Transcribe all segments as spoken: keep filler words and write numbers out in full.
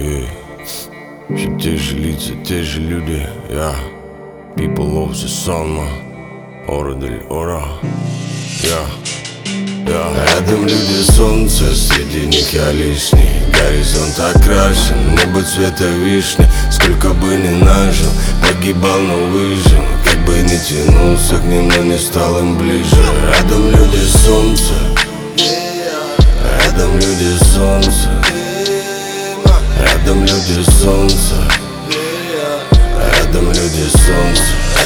Эй, все те же лица, те же люди. Я People of the sun, Ора дель Ора. Я Я Рядом люди солнца, среди них я лишний. Горизонт окрашен, небо цвета вишни. Сколько бы ни нажил, погибал, но выжил. Как бы ни тянулся к ним, но не стал им ближе. Рядом люди солнца, рядом люди солнца, рядом люди солнца, рядом люди солнца.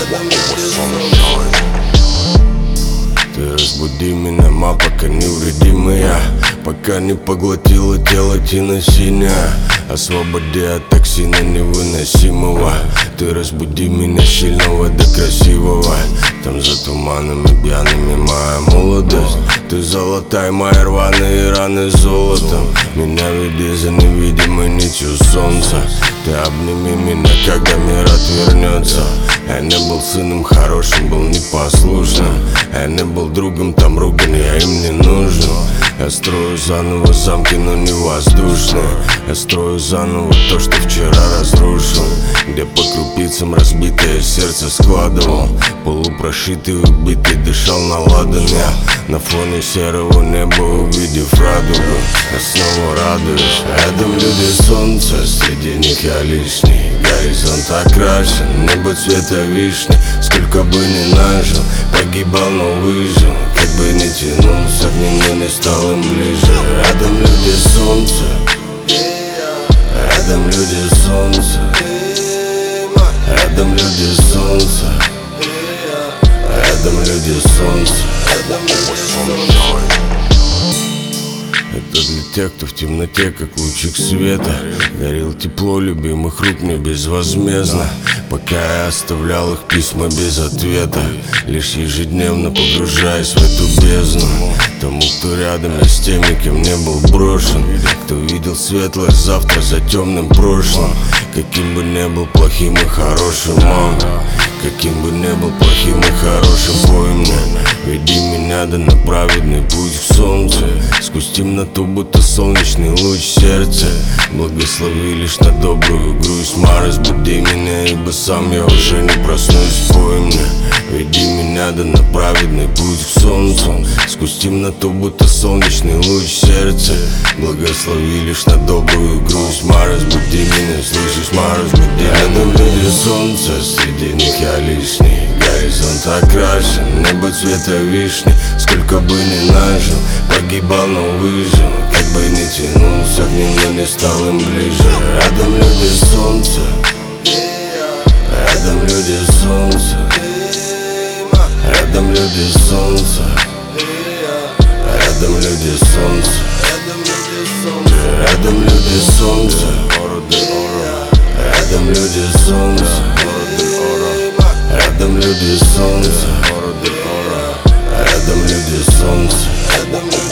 Ты разбуди меня, ма, пока невредимая, пока не поглотила тело тина синяя. Освободи от токсина невыносимого. Ты разбуди меня сильного до красивого. Там за туманами пьяными моя молодость. Ты золотая, мои рваные раны золотом. Меня веди за невидимой нитью солнца. Ты обними меня, когда мир отвернется. Я не был сыном хорошим, был непослушным. Я не был другом, там ругань, я им не нужен. Я строю заново замки, но не воздушные. Я строю заново то, что вчера разрушил. Где по крупицам разбитое сердце складывал. Полупрошитый, убитый, дышал на ладан. Я на фоне серого неба, увидев радугу, я снова радуюсь. Рядом люди солнца, среди них я лишний. Горизонт окрашен, небо цвета вишни. Сколько бы ни нажил, погибал, но выжил. Как бы ни тянулся к ним, но не стал им ближе. Рядом люди солнца, рядом люди солнца, рядом люди солнца, рядом люди солнца. Это для тех, кто в темноте, как лучик света, дарил тепло любимых рук мне безвозмездно. Пока я оставлял их письма без ответа, лишь ежедневно погружаясь в эту бездну. Тому, кто рядом, я с теми, кем не был брошен. Кто видел светлое завтра за темным прошлым. Каким бы ни был плохим и хорошим, мам, каким бы ни был плохим и хорошим, пой мне. Веди меня да на праведный путь к солнцу. Сквозь темноту, будто солнечный луч в сердце. Благослови лишь на добрую грусть, ма, разбуди меня, ибо сам я уже не проснусь, пой мне. Веди меня да на праведный путь к солнцу. Сквозь темноту, будто солнечный луч в сердце. Благослови лишь на добрую грусть, ма, разбуди меня, слышишь, ма, разбуди. Рядом люди солнца, среди них я лишний. Горизонт окрашен, небо цвета вишни. Сколько бы ни нажил, погибал, но выжил. Как бы ни тянулся к ним, но не стал им ближе. Рядом люди солнца, рядом люди солнца, рядом люди солнца, рядом люди солнца, рядом люди солнца, рядом люди солнца, рядом люди солнца, рядом люди солнца.